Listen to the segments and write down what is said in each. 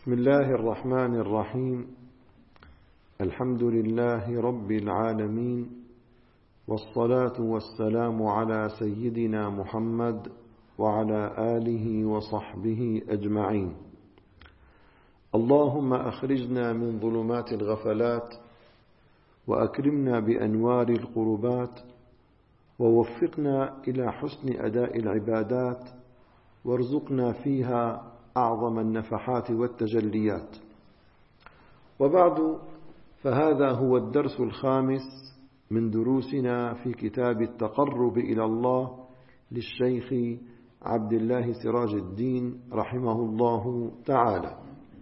بسم الله الرحمن الرحيم. الحمد لله رب العالمين، والصلاة والسلام على سيدنا محمد وعلى آله وصحبه أجمعين. اللهم أخرجنا من ظلمات الغفلات، وأكرمنا بأنوار القربات، ووفقنا إلى حسن أداء العبادات، وارزقنا فيها أعظم النفحات والتجليات. وبعد، فهذا هو الدرس الخامس من دروسنا في كتاب التقرب إلى الله للشيخ عبد الله سراج الدين رحمه الله تعالى.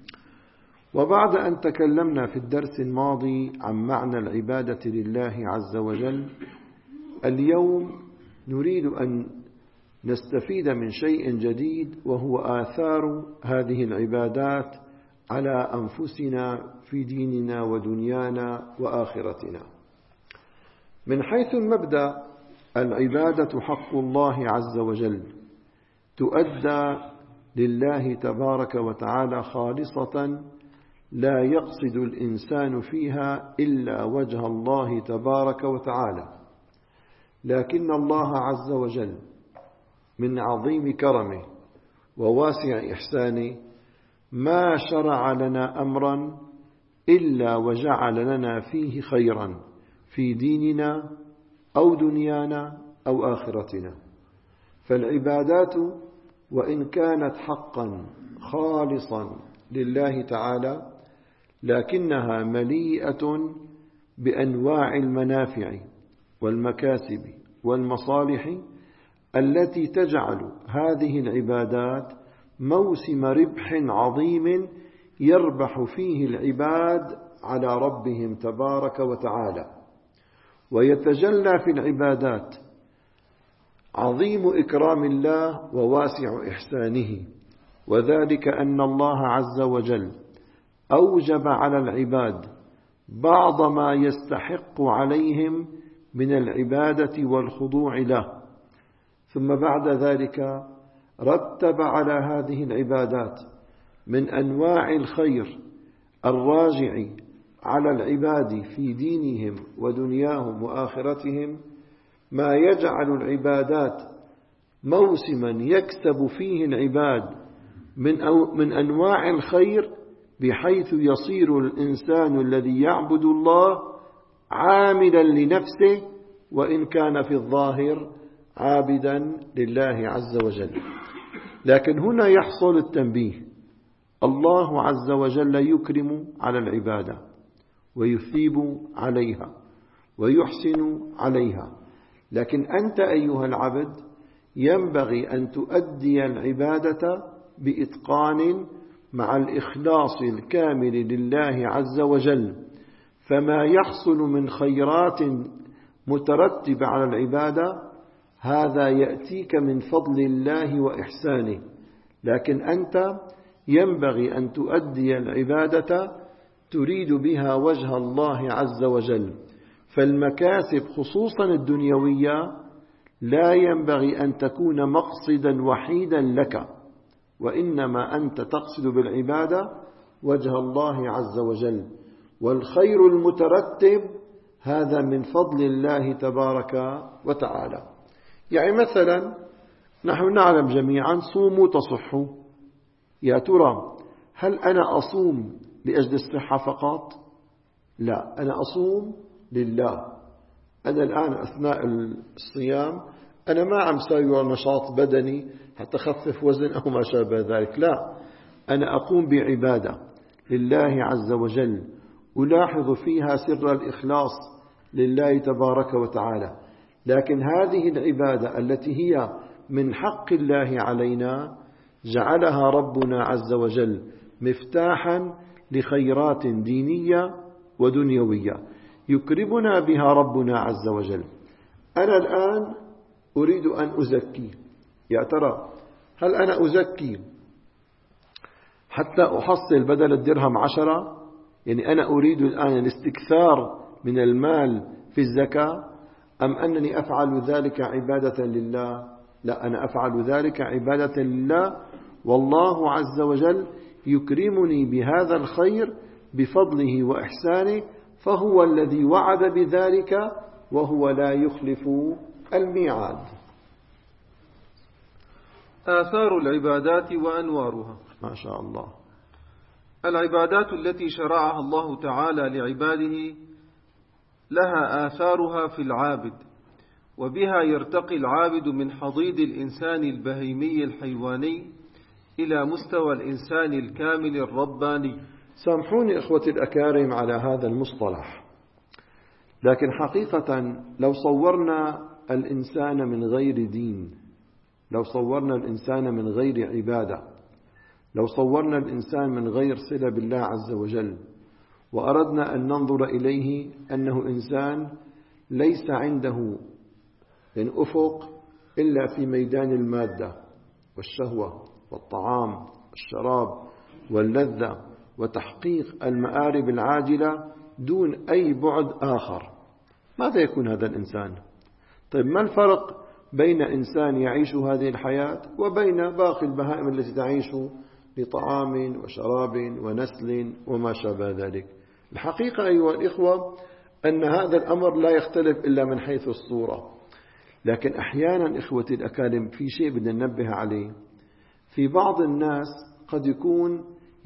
وبعد أن تكلمنا في الدرس الماضي عن معنى العبادة لله عز وجل، اليوم نريد أن نستفيد من شيء جديد، وهو آثار هذه العبادات على أنفسنا في ديننا ودنيانا وآخرتنا. من حيث المبدأ، العبادة حق الله عز وجل، تؤدى لله تبارك وتعالى خالصة، لا يقصد الإنسان فيها إلا وجه الله تبارك وتعالى. لكن الله عز وجل من عظيم كرمه وواسع إحسانه ما شرع لنا أمرا إلا وجعل لنا فيه خيرا في ديننا أو دنيانا أو آخرتنا. فالعبادات وإن كانت حقا خالصا لله تعالى، لكنها مليئة بأنواع المنافع والمكاسب والمصالح التي تجعل هذه العبادات موسم ربح عظيم يربح فيه العباد على ربهم تبارك وتعالى. ويتجلى في العبادات عظيم إكرام الله وواسع إحسانه، وذلك أن الله عز وجل أوجب على العباد بعض ما يستحق عليهم من العبادة والخضوع له، ثم بعد ذلك رتب على هذه العبادات من أنواع الخير الراجع على العباد في دينهم ودنياهم وآخرتهم ما يجعل العبادات موسما يكسب فيه العباد من أنواع الخير، بحيث يصير الإنسان الذي يعبد الله عاملا لنفسه، وإن كان في الظاهر عابدا لله عز وجل. لكن هنا يحصل التنبيه: الله عز وجل يكرم على العبادة ويثيب عليها ويحسن عليها، لكن أنت أيها العبد ينبغي أن تؤدي العبادة بإتقان مع الإخلاص الكامل لله عز وجل. فما يحصل من خيرات مترتبة على العبادة هذا يأتيك من فضل الله وإحسانه، لكن أنت ينبغي أن تؤدي العبادة تريد بها وجه الله عز وجل. فالمكاسب خصوصا الدنيوية لا ينبغي أن تكون مقصدا وحيدا لك، وإنما أنت تقصد بالعبادة وجه الله عز وجل، والخير المترتب هذا من فضل الله تبارك وتعالى. يعني مثلا نحن نعلم جميعا: صوموا تصحوا. يا ترى هل أنا أصوم لأجل الصحة فقط؟ لا، أنا أصوم لله. أنا الآن أثناء الصيام أنا ما عم ساوي نشاط بدني حتى أخفف وزن أو ما شابه ذلك، لا، أنا أقوم بعبادة لله عز وجل، ألاحظ فيها سر الإخلاص لله تبارك وتعالى. لكن هذه العبادة التي هي من حق الله علينا جعلها ربنا عز وجل مفتاحا لخيرات دينية ودنيوية يكرمنا بها ربنا عز وجل. أنا الآن أريد أن أزكي. يا ترى هل أنا أزكي حتى أحصل بدل الدرهم 10؟ يعني أنا أريد الآن الاستكثار من المال في الزكاة، أم أنني أفعل ذلك عبادة لله؟ لا، أنا أفعل ذلك عبادة لله، والله عز وجل يكرمني بهذا الخير بفضله وإحسانه، فهو الذي وعد بذلك وهو لا يخلف الميعاد. آثار العبادات وأنوارها. ما شاء الله. العبادات التي شرعها الله تعالى لعباده لها آثارها في العابد، وبها يرتقي العابد من حضيض الإنسان البهيمي الحيواني إلى مستوى الإنسان الكامل الرباني. سامحوني إخوتي الأكارم على هذا المصطلح، لكن حقيقة لو صورنا الإنسان من غير دين، لو صورنا الإنسان من غير عبادة، لو صورنا الإنسان من غير صلة بالله عز وجل، وأردنا أن ننظر إليه أنه إنسان ليس عنده أفق إلا في ميدان المادة والشهوة والطعام والشراب واللذة وتحقيق المآرب العاجلة دون أي بعد آخر، ماذا يكون هذا الإنسان؟ طيب ما الفرق بين إنسان يعيش هذه الحياة وبين باقي البهائم التي تعيش لطعام وشراب ونسل وما شابه ذلك؟ الحقيقة أيها الإخوة أن هذا الأمر لا يختلف إلا من حيث الصورة، لكن أحيانا إخوتي الأكارم في شيء بدنا ننبه عليه. في بعض الناس قد يكون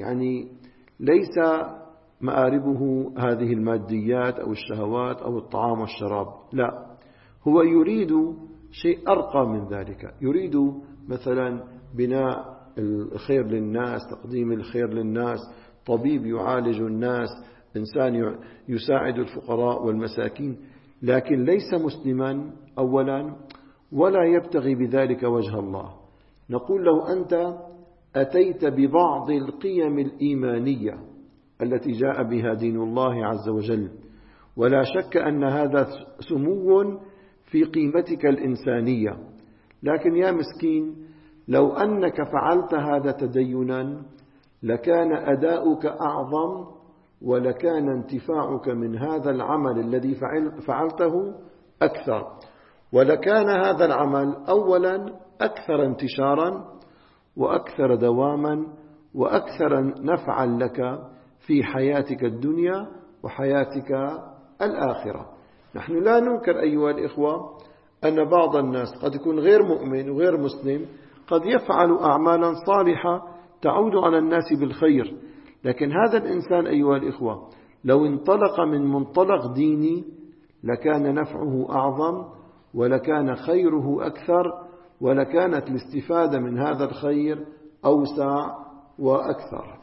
ليس مآربه هذه الماديات أو الشهوات أو الطعام والشراب، لا، هو يريد شيء أرقى من ذلك، يريد مثلا بناء الخير للناس، تقديم الخير للناس، طبيب يعالج الناس، إنسان يساعد الفقراء والمساكين، لكن ليس مسلما أولا ولا يبتغي بذلك وجه الله. نقول له أنت أتيت ببعض القيم الإيمانية التي جاء بها دين الله عز وجل، ولا شك أن هذا سمو في قيمتك الإنسانية، لكن يا مسكين لو أنك فعلت هذا تدينا لكان أداؤك أعظم، ولكان انتفاعك من هذا العمل الذي فعلته أكثر، ولكان هذا العمل أولا أكثر انتشارا وأكثر دواما وأكثر نفعا لك في حياتك الدنيا وحياتك الآخرة. نحن لا ننكر أيها الإخوة أن بعض الناس قد يكون غير مؤمن وغير مسلم، قد يفعل أعمالا صالحة تعود على الناس بالخير، لكن هذا الإنسان أيها الإخوة لو انطلق من منطلق ديني لكان نفعه أعظم، ولكان خيره أكثر، ولكانت الاستفادة من هذا الخير أوسع وأكثر.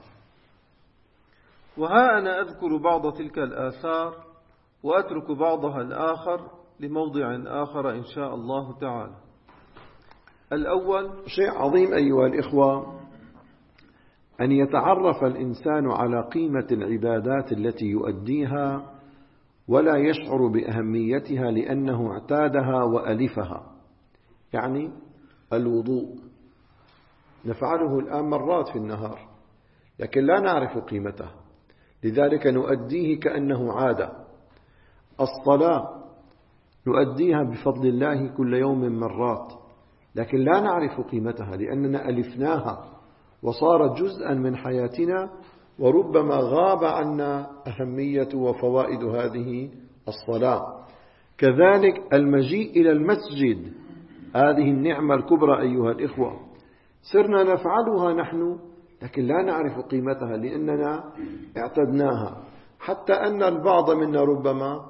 وها أنا أذكر بعض تلك الآثار وأترك بعضها الآخر لموضع آخر إن شاء الله تعالى. الأول، شيء عظيم أيها الإخوة أن يتعرف الإنسان على قيمة العبادات التي يؤديها ولا يشعر بأهميتها لأنه اعتادها وألفها. يعني الوضوء نفعله الآن مرات في النهار، لكن لا نعرف قيمته، لذلك نؤديه كأنه عادة. الصلاة نؤديها بفضل الله كل يوم مرات، لكن لا نعرف قيمتها لأننا ألفناها وصارت جزءا من حياتنا، وربما غاب عنا أهمية وفوائد هذه الصلاة. كذلك المجيء إلى المسجد، هذه النعمة الكبرى أيها الإخوة، صرنا نفعلها نحن لكن لا نعرف قيمتها لأننا اعتدناها، حتى أن البعض منا ربما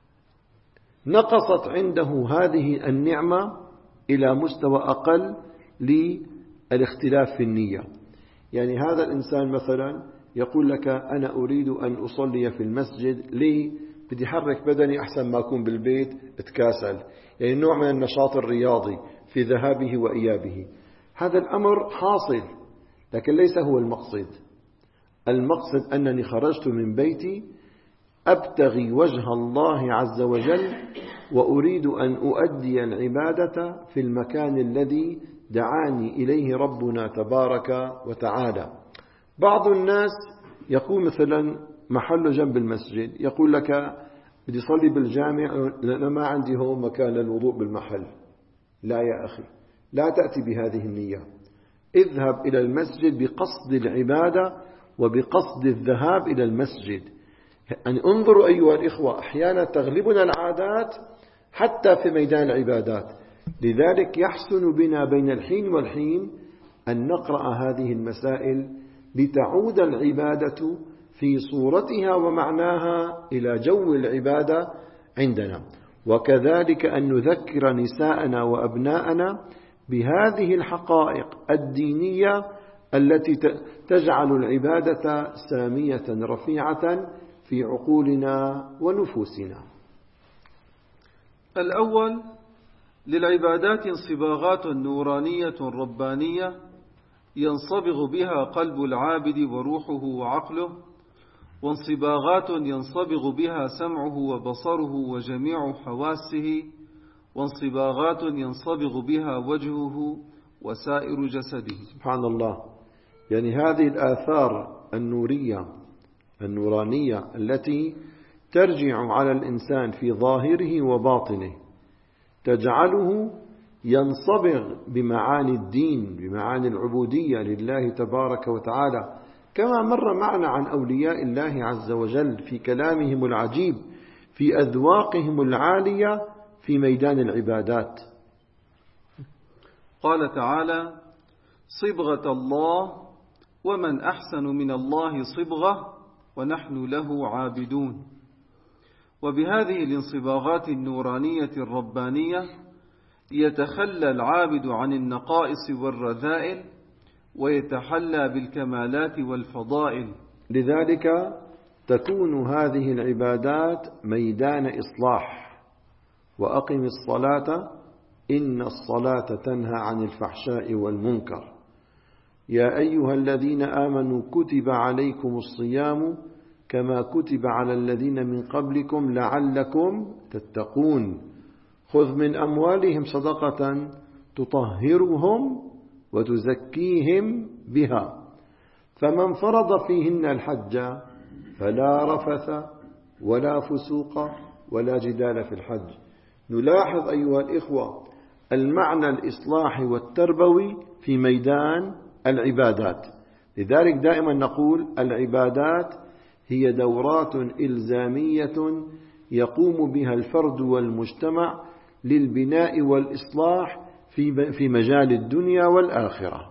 نقصت عنده هذه النعمة إلى مستوى أقل للاختلاف في النية. يعني هذا الإنسان مثلا يقول لك أنا أريد أن أصلي في المسجد، ليه؟ بدي أحرك بدني أحسن ما أكون بالبيت اتكاسل، يعني نوع من النشاط الرياضي في ذهابه وإيابه. هذا الأمر حاصل لكن ليس هو المقصد. المقصد أنني خرجت من بيتي أبتغي وجه الله عز وجل، وأريد أن أؤدي العبادة في المكان الذي دعاني إليه ربنا تبارك وتعالى. بعض الناس يقول مثلا محله جنب المسجد، يقول لك بدي صلي بالجامع لأن ما عندي هون مكان للوضوء بالمحل. لا يا أخي، لا تأتي بهذه النية. اذهب إلى المسجد بقصد العبادة وبقصد الذهاب إلى المسجد. يعني انظروا أيها الإخوة، أحيانا تغلبنا العادات حتى في ميدان العبادات. لذلك يحسن بنا بين الحين والحين أن نقرأ هذه المسائل لتعود العبادة في صورتها ومعناها إلى جو العبادة عندنا، وكذلك أن نذكر نساءنا وأبناءنا بهذه الحقائق الدينية التي تجعل العبادة سامية رفيعة في عقولنا ونفوسنا. الأول: للعبادات صباغات نورانية ربانية ينصبغ بها قلب العابد وروحه وعقله، وانصباغات ينصبغ بها سمعه وبصره وجميع حواسه، وانصباغات ينصبغ بها وجهه وسائر جسده. سبحان الله. يعني هذه الآثار النورانية التي ترجع على الإنسان في ظاهره وباطنه تجعله ينصبغ بمعاني الدين، بمعاني العبودية لله تبارك وتعالى، كما مر معنا عن أولياء الله عز وجل في كلامهم العجيب، في أذواقهم العالية في ميدان العبادات. قال تعالى: صبغة الله ومن أحسن من الله صبغة ونحن له عابدون. وبهذه الانصباغات النورانية الربانية يتخلى العابد عن النقائص والرذائل ويتحلى بالكمالات والفضائل. لذلك تكون هذه العبادات ميدان إصلاح. وأقم الصلاة إن الصلاة تنهى عن الفحشاء والمنكر. يا أيها الذين آمنوا كتب عليكم الصيام كما كتب على الذين من قبلكم لعلكم تتقون. خذ من أموالهم صدقة تطهرهم وتزكيهم بها. فمن فرض فيهن الحج فلا رفث ولا فسوق ولا جدال في الحج. نلاحظ أيها الإخوة المعنى الإصلاحي والتربوي في ميدان العبادات. لذلك دائما نقول العبادات هي دورات إلزامية يقوم بها الفرد والمجتمع للبناء والإصلاح في مجال الدنيا والآخرة.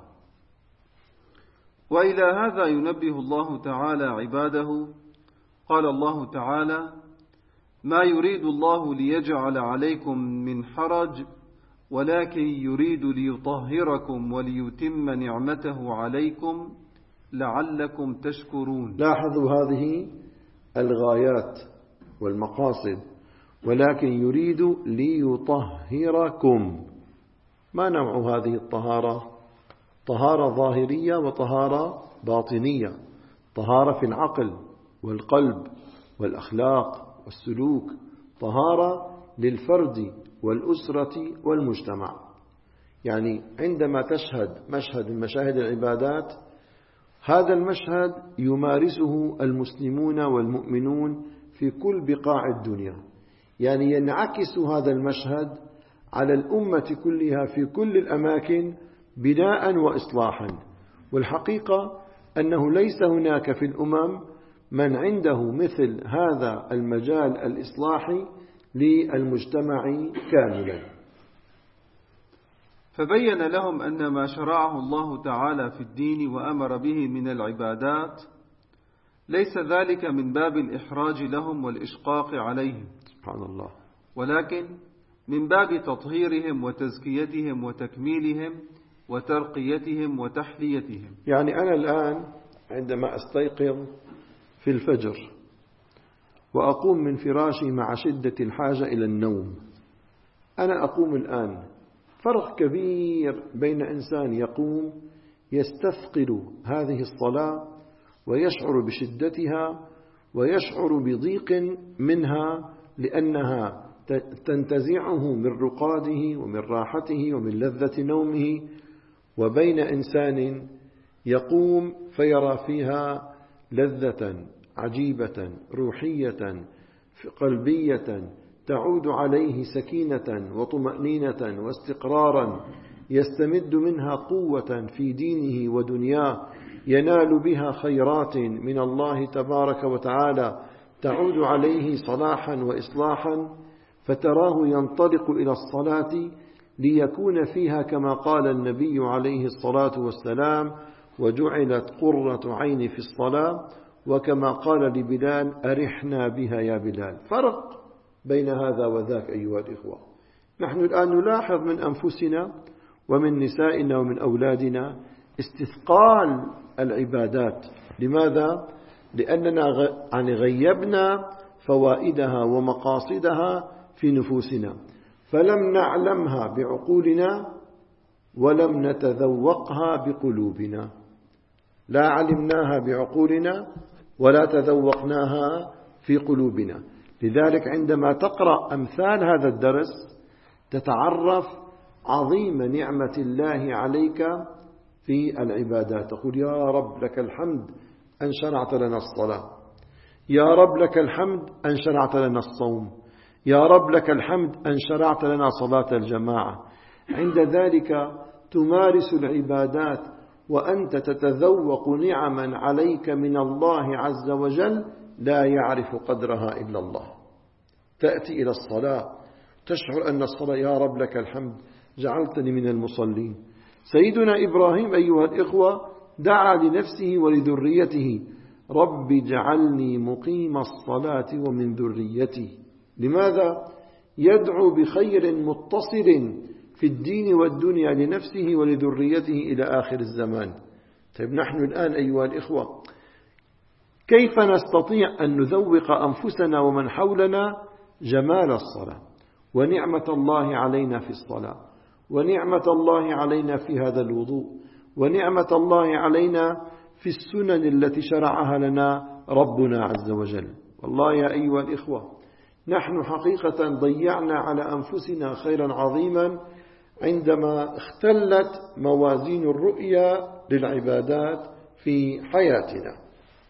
وإلى هذا ينبه الله تعالى عباده. قال الله تعالى: ما يريد الله ليجعل عليكم من حرج ولكن يريد ليطهركم وليتم نعمته عليكم لعلكم تشكرون. لاحظوا هذه الغايات والمقاصد. ولكن يريد ليطهركم. ما نوع هذه الطهارة؟ طهارة ظاهرية وطهارة باطنية. طهارة في العقل والقلب والأخلاق والسلوك. طهارة للفرد والأسرة والمجتمع. يعني عندما تشهد مشهد من مشاهد العبادات، هذا المشهد يمارسه المسلمون والمؤمنون في كل بقاع الدنيا. يعني ينعكس هذا المشهد على الأمة كلها في كل الأماكن بناء وإصلاحا. والحقيقة أنه ليس هناك في الأمم من عنده مثل هذا المجال الإصلاحي للمجتمع كاملا. فبين لهم أن ما شرعه الله تعالى في الدين وأمر به من العبادات ليس ذلك من باب الإحراج لهم والإشقاق عليهم، سبحان الله، ولكن من باب تطهيرهم وتزكيتهم وتكميلهم وترقيتهم وتحليتهم. يعني أنا الآن عندما أستيقظ في الفجر وأقوم من فراشي مع شدة الحاجة إلى النوم، أنا أقوم الآن. فرق كبير بين إنسان يقوم يستثقل هذه الصلاة ويشعر بشدتها ويشعر بضيق منها لأنها تنتزعه من رقاده ومن راحته ومن لذة نومه، وبين إنسان يقوم فيرى فيها لذة عجيبة روحية قلبية تعود عليه سكينة وطمأنينة واستقرارا، يستمد منها قوة في دينه ودنياه ينال بها خيرات من الله تبارك وتعالى تعود عليه صلاحا وإصلاحا، فتراه ينطلق إلى الصلاة ليكون فيها كما قال النبي عليه الصلاة والسلام: وجعلت قرة عيني في الصلاة، وكما قال لبلال: أرحنا بها يا بلال. فرق بين هذا وذاك أيها الإخوة. نحن الآن نلاحظ من أنفسنا ومن نسائنا ومن أولادنا استثقال العبادات. لماذا؟ لأننا غيبنا فوائدها ومقاصدها في نفوسنا، فلم نعلمها بعقولنا ولم نتذوقها بقلوبنا. لا علمناها بعقولنا ولا تذوقناها في قلوبنا. لذلك عندما تقرأ أمثال هذا الدرس تتعرف عظيم نعمة الله عليك في العبادات. تقول: يا رب لك الحمد أن شرعت لنا الصلاة، يا رب لك الحمد أن شرعت لنا الصوم، يا رب لك الحمد أن شرعت لنا صلاة الجماعة. عند ذلك تمارس العبادات وأنت تتذوق نعما عليك من الله عز وجل لا يعرف قدرها إلا الله. تأتي إلى الصلاة تشعر أن الصلاة يا رب لك الحمد جعلتني من المصلين. سيدنا إبراهيم أيها الإخوة دعا لنفسه ولذريته: رب اجعلني مقيم الصلاة ومن ذريتي. لماذا؟ يدعو بخير متصل في الدين والدنيا لنفسه ولذريته إلى آخر الزمان. طيب نحن الآن أيها الإخوة كيف نستطيع أن نذوق أنفسنا ومن حولنا جمال الصلاة ونعمة الله علينا في الصلاة، ونعمة الله علينا في هذا الوضوء، ونعمة الله علينا في السنن التي شرعها لنا ربنا عز وجل؟ والله يا أيها الإخوة نحن حقيقة ضيعنا على أنفسنا خيرا عظيما عندما اختلت موازين الرؤية للعبادات في حياتنا.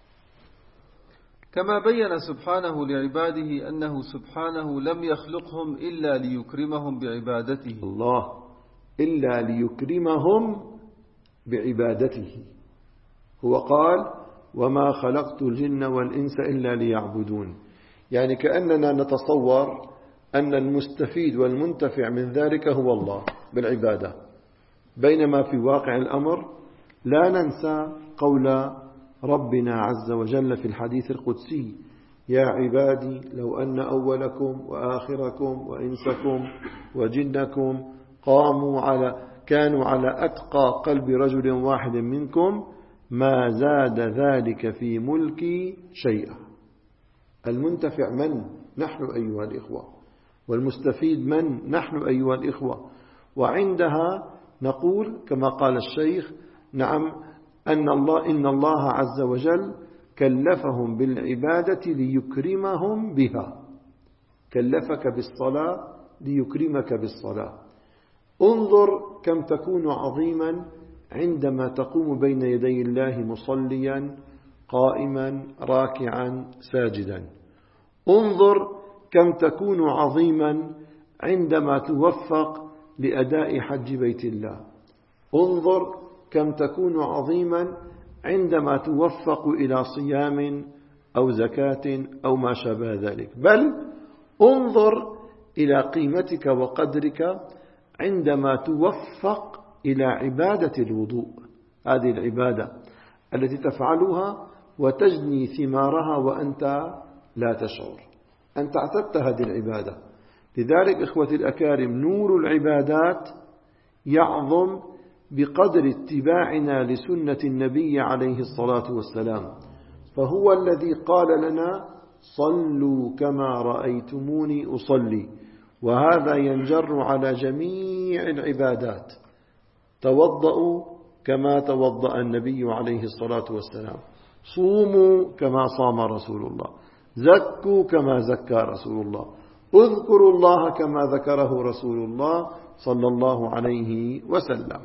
كما بين سبحانه لعباده أنه سبحانه لم يخلقهم إلا ليكرمهم بعبادته. الله، إلا ليكرمهم بعبادته. هو قال: وما خلقت الجن والإنس إلا ليعبدون. يعني كأننا نتصور أن المستفيد والمنتفع من ذلك هو الله بالعبادة، بينما في واقع الأمر لا ننسى قول ربنا عز وجل في الحديث القدسي: يا عبادي لو أن أولكم وآخركم وإنسكم وجنكم كانوا على أتقى قلب رجل واحد منكم ما زاد ذلك في ملكي شيئا. المنتفع من؟ نحن أيها الإخوة. والمستفيد من؟ نحن أيها الإخوة. وعندها نقول كما قال الشيخ: نعم، إن الله عز وجل كلفهم بالعبادة ليكرمهم بها. كلفك بالصلاة ليكرمك بالصلاة. انظر كم تكون عظيما عندما تقوم بين يدي الله مصليا قائما راكعا ساجدا. انظر كم تكون عظيما عندما توفق لأداء حج بيت الله. انظر كم تكون عظيما عندما توفق إلى صيام أو زكاة أو ما شابه ذلك. بل انظر إلى قيمتك وقدرك عندما توفق إلى عبادة الوضوء. هذه العبادة التي تفعلها وتجني ثمارها وأنت لا تشعر. أنت اعتدت هذه العبادة. لذلك إخوتي الأكارم نور العبادات يعظم بقدر اتباعنا لسنة النبي عليه الصلاة والسلام. فهو الذي قال لنا: صلوا كما رأيتموني أصلي. وهذا ينجر على جميع العبادات. توضأوا كما توضأ النبي عليه الصلاة والسلام، صوموا كما صام رسول الله، زكوا كما زكى رسول الله، اذكروا الله كما ذكره رسول الله صلى الله عليه وسلم.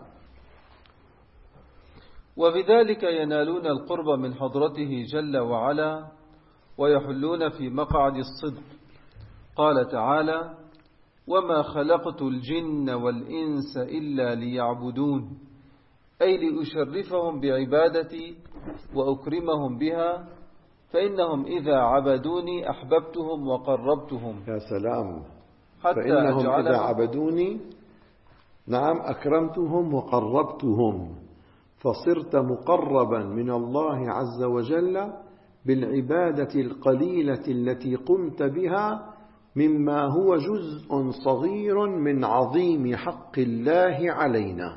وبذلك ينالون القرب من حضرته جل وعلا ويحلون في مقعد الصدق. قال تعالى: وما خلقت الجن والإنس إلا ليعبدون، أي لأشرفهم بعبادتي وأكرمهم بها، فإنهم إذا عبدوني أحببتهم وقربتهم. يا سلام. حتى فإنهم إذا عبدوني، نعم، أكرمتهم وقربتهم، فصرت مقربا من الله عز وجل بالعبادة القليلة التي قمت بها، مما هو جزء صغير من عظيم حق الله علينا.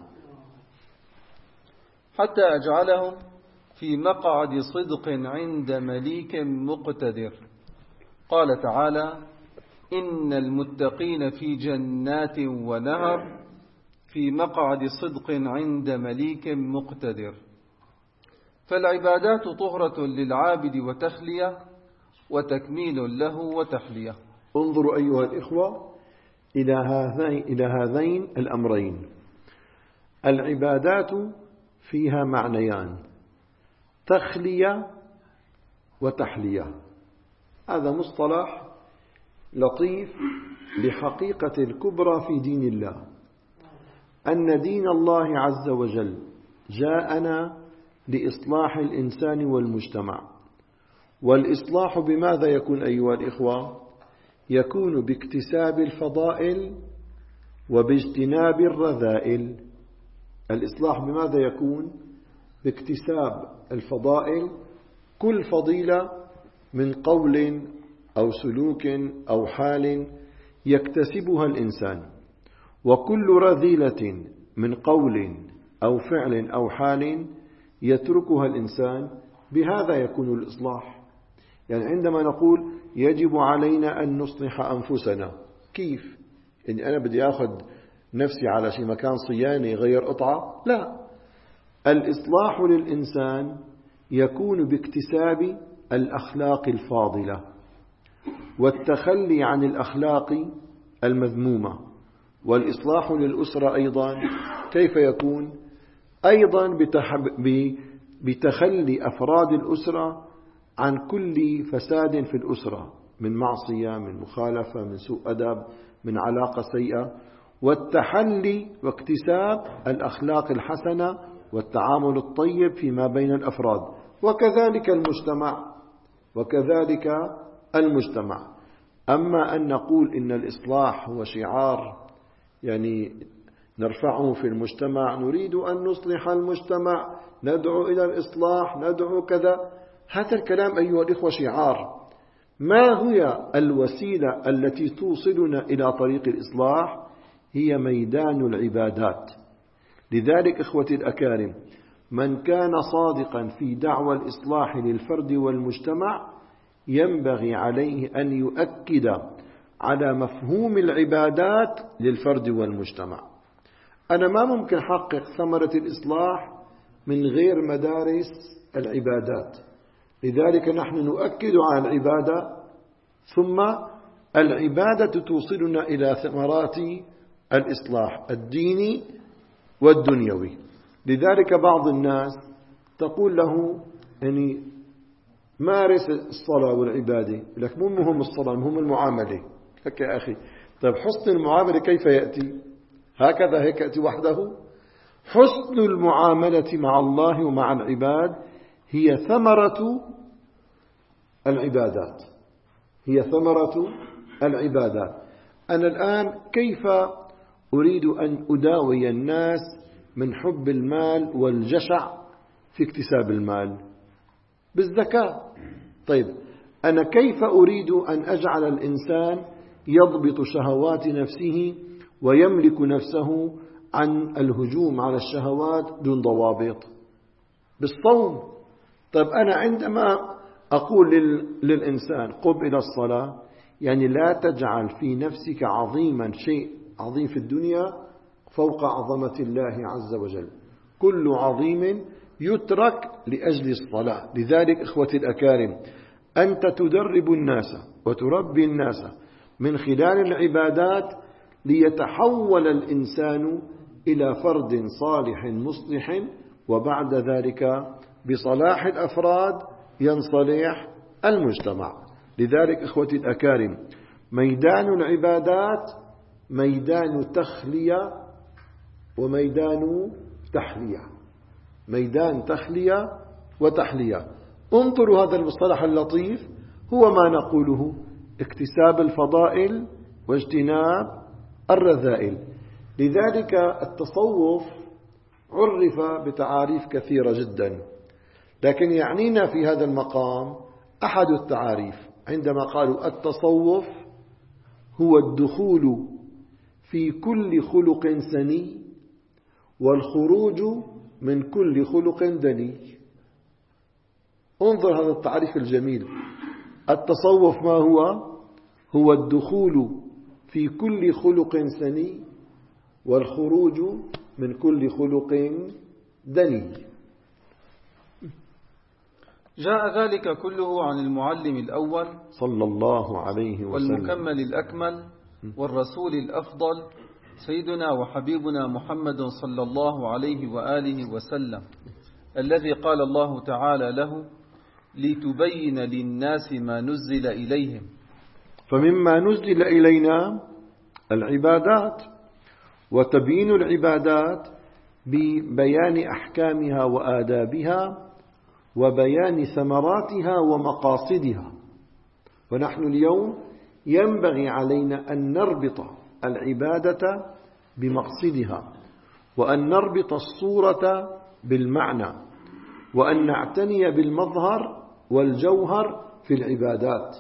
حتى أجعلهم في مقعد صدق عند مليك مقتدر. قال تعالى: إن المتقين في جنات ونهر في مقعد صدق عند مليك مقتدر. فالعبادات طهرة للعابد وتخلية، وتكميل له وتحلية. انظروا أيها الإخوة إلى هذين الأمرين. العبادات فيها معنيان: تخلية وتحلية. هذا مصطلح لطيف لحقيقة الكبرى في دين الله، أن دين الله عز وجل جاءنا لإصلاح الإنسان والمجتمع. والإصلاح بماذا يكون أيها الإخوة؟ يكون باكتساب الفضائل وباجتناب الرذائل. الإصلاح بماذا يكون؟ باكتساب الفضائل، كل فضيلة من قول أو سلوك أو حال يكتسبها الإنسان، وكل رذيلة من قول أو فعل أو حال يتركها الإنسان. بهذا يكون الإصلاح. يعني عندما نقول يجب علينا أن نصلح أنفسنا، كيف؟ إن أنا بدي أخذ نفسي على شيء مكان صيانة غير قطعة؟ لا، الإصلاح للإنسان يكون باكتساب الأخلاق الفاضلة والتخلي عن الأخلاق المذمومة. والإصلاح للأسرة أيضا كيف يكون؟ أيضا بتخلي أفراد الأسرة عن كل فساد في الأسرة، من معصية، من مخالفة، من سوء أدب، من علاقة سيئة، والتحلي واكتساب الأخلاق الحسنة والتعامل الطيب فيما بين الأفراد. وكذلك المجتمع. أما أن نقول إن الإصلاح هو شعار يعني نرفعه في المجتمع، نريد أن نصلح المجتمع، ندعو إلى الإصلاح، ندعو كذا، هذا الكلام أيها الإخوة شعار. ما هي الوسيلة التي توصلنا إلى طريق الإصلاح؟ هي ميدان العبادات. لذلك إخوتي الأكارم، من كان صادقا في دعوى الإصلاح للفرد والمجتمع ينبغي عليه أن يؤكد على مفهوم العبادات للفرد والمجتمع. أنا ما ممكن أحقق ثمرة الإصلاح من غير مدارس العبادات. لذلك نحن نؤكد على العبادة، ثم العبادة توصلنا إلى ثمرات الإصلاح الديني والدنيوي. لذلك بعض الناس تقول له يعني مارس الصلاة والعبادة، لك مو مهم الصلاة، مهم المعاملة. هيك يا أخي، طيب حسن المعاملة كيف يأتي؟ هكذا هيك يأتي وحده؟ حسن المعاملة مع الله ومع العباد هي ثمرة العبادات، هي ثمرة العبادات. أنا الآن كيف أريد أن أداوي الناس من حب المال والجشع في اكتساب المال؟ بالزكاة. طيب أنا كيف أريد أن أجعل الإنسان يضبط شهوات نفسه ويملك نفسه عن الهجوم على الشهوات دون ضوابط؟ بالصوم. طيب أنا عندما أقول للإنسان قم إلى الصلاة، يعني لا تجعل في نفسك عظيما شيء عظيم في الدنيا فوق عظمة الله عز وجل، كل عظيم يترك لأجل الصلاة. لذلك إخوتي الأكارم، أنت تدرب الناس وتربي الناس من خلال العبادات ليتحول الإنسان إلى فرد صالح مصلح، وبعد ذلك بصلاح الأفراد ينصلح المجتمع. لذلك إخوتي الأكارم، ميدان العبادات ميدان تخلية وميدان تحلية. ميدان تخلية وتحلية. انظروا هذا المصطلح اللطيف، هو ما نقوله: اكتساب الفضائل واجتناب الرذائل. لذلك التصوف عرف بتعاريف كثيرة جدا، لكن يعنينا في هذا المقام أحد التعاريف عندما قالوا التصوف هو الدخول في كل خلق سني والخروج من كل خلق دني. انظر هذا التعريف الجميل. التصوف ما هو؟ هو الدخول في كل خلق سني والخروج من كل خلق دني. جاء ذلك كله عن المعلم الأول صلى الله عليه وسلم والمكمل الأكمل والرسول الأفضل سيدنا وحبيبنا محمد صلى الله عليه وآله وسلم، الذي قال الله تعالى له: لتبين للناس ما نزل إليهم. فمما نزل إلينا العبادات، وتبيين العبادات ببيان أحكامها وآدابها وبيان ثمراتها ومقاصدها. ونحن اليوم ينبغي علينا أن نربط العبادة بمقصدها، وأن نربط الصورة بالمعنى، وأن نعتني بالمظهر والجوهر في العبادات.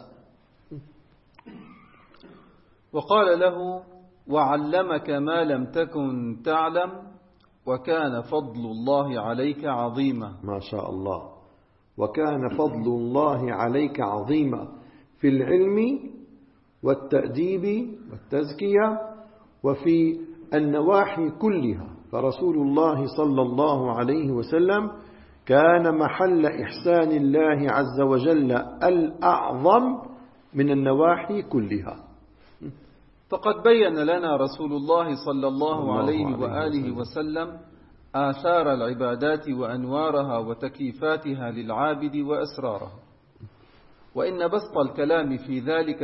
وقال له: وعلمك ما لم تكن تعلم وكان فضل الله عليك عظيما. ما شاء الله. وكان فضل الله عليك عظيما في العلم والتأديب والتزكية وفي النواحي كلها. فرسول الله صلى الله عليه وسلم كان محل إحسان الله عز وجل الأعظم من النواحي كلها. فقد بين لنا رسول الله صلى الله عليه وآله وسلم آثار العبادات وأنوارها وتكييفاتها للعابد وأسرارها. وإن بسط الكلام في ذلك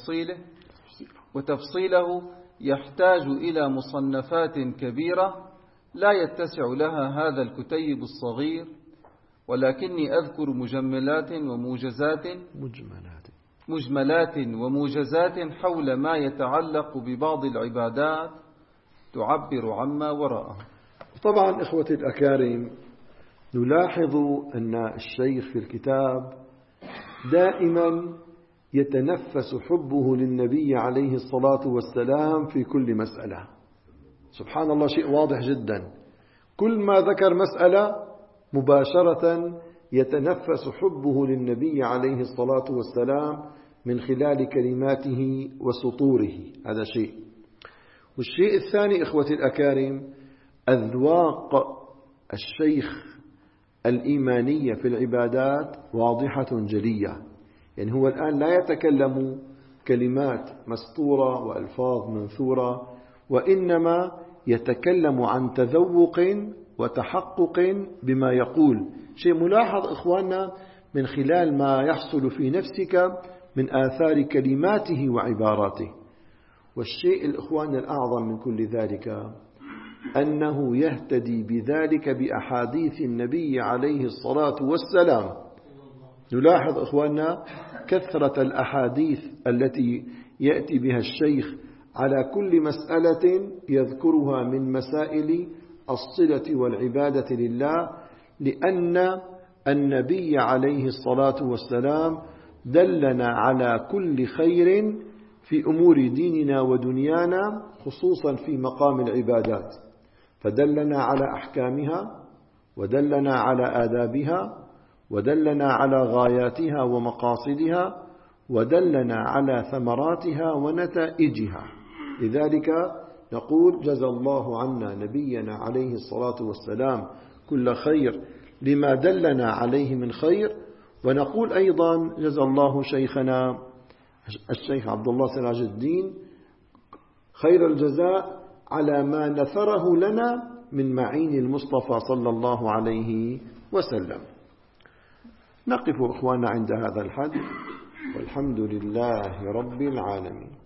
وتفصيله يحتاج إلى مصنفات كبيرة لا يتسع لها هذا الكتيب الصغير، ولكني أذكر مجملات وموجزات حول ما يتعلق ببعض العبادات تعبر عما وراءها. طبعا إخوتي الأكارم، نلاحظ أن الشيخ في الكتاب دائما يتنفس حبه للنبي عليه الصلاة والسلام في كل مسألة. سبحان الله، شيء واضح جدا. كل ما ذكر مسألة مباشرة يتنفس حبه للنبي عليه الصلاة والسلام من خلال كلماته وسطوره. هذا شيء. والشيء الثاني إخوتي الأكارم، أذواق الشيخ الإيمانية في العبادات واضحة جلية. يعني هو الآن لا يتكلم كلمات مسطورة وألفاظ منثورة، وإنما يتكلم عن تذوق وتحقق بما يقول. شيء ملاحظ إخواننا من خلال ما يحصل في نفسك من آثار كلماته وعباراته. والشيء الإخوان الأعظم من كل ذلك أنه يهتدي بذلك بأحاديث النبي عليه الصلاة والسلام. نلاحظ إخواننا كثرة الأحاديث التي يأتي بها الشيخ على كل مسألة يذكرها من مسائل الصلة والعبادة لله، لأن النبي عليه الصلاة والسلام دلنا على كل خير في أمور ديننا ودنيانا، خصوصا في مقام العبادات. فدلنا على أحكامها، ودلنا على آدابها، ودلنا على غاياتها ومقاصدها، ودلنا على ثمراتها ونتائجها. لذلك نقول جزى الله عنا نبينا عليه الصلاة والسلام كل خير لما دلنا عليه من خير. ونقول أيضا جزى الله شيخنا الشيخ عبد الله سراج الدين خير الجزاء على ما نثره لنا من معين المصطفى صلى الله عليه وسلم. نقف إخوانا عند هذا الحد، والحمد لله رب العالمين.